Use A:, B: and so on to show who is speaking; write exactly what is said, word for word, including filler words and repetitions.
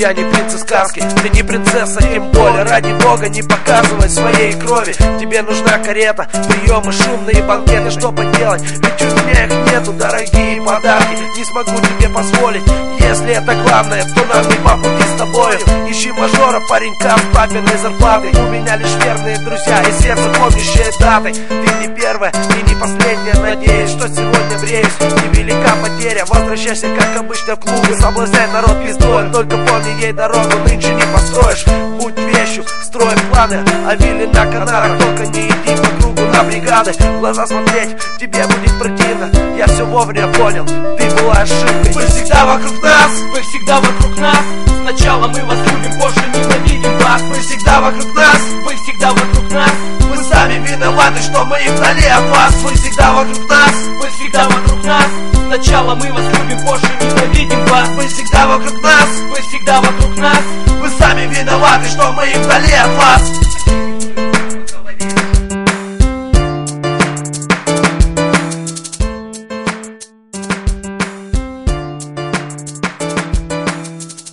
A: я не принц из сказки, ты не принцесса, тем более. Ради бога, не показывай своей крови. Тебе нужна карета, приемы, шумные банкеты. Что поделать, ведь у меня их нету. Дорогие подарки не смогу тебе позволить. Если это главное, то нам не по пути с тобою. Ищи мажора, паренька с папиной зарплатой. У меня лишь верные друзья и сердце, помнящее даты. Ты не первая и не последняя. Надеюсь, что сегодня бреюсь. Невелика потеря, возвращайся, как обычно, в клубы. Соблазняй народ пиздой, только помни ей дорогу нынче не построишь. Будь вещью, строй планы, а вилли на Канарах. Только не иди по кругу на бригады. В глаза смотреть тебе будет противно. Я все вовремя понял, ты была ошибкой.
B: Вы всегда вокруг нас, вы всегда вокруг нас. Сначала мы вас любим, позже ненавидим вас.
A: Вы всегда вокруг нас,
B: вы всегда вокруг нас.
A: Мы сами виноваты, что мы вдали от вас. Вы всегда вокруг нас,
B: вы всегда вокруг нас. Сначала мы вас любим, позже ненавидим вас.
A: Вы всегда вокруг нас,
B: вы всегда вокруг нас.
A: мы сами виноваты, что мы вдали от вас.